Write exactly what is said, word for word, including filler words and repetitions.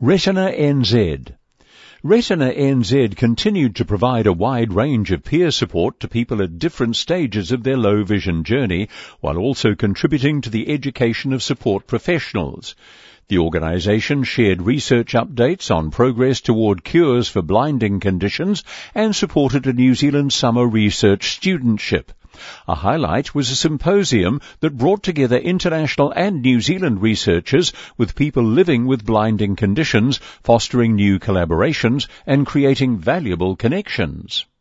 Retina N Z. Retina N Z continued to provide a wide range of peer support to people at different stages of their low vision journey, while also contributing to the education of support professionals. The organisation shared research updates on progress toward cures for blinding conditions and supported a New Zealand summer research studentship. A highlight was a symposium that brought together international and New Zealand researchers with people living with blinding conditions, fostering new collaborations and creating valuable connections.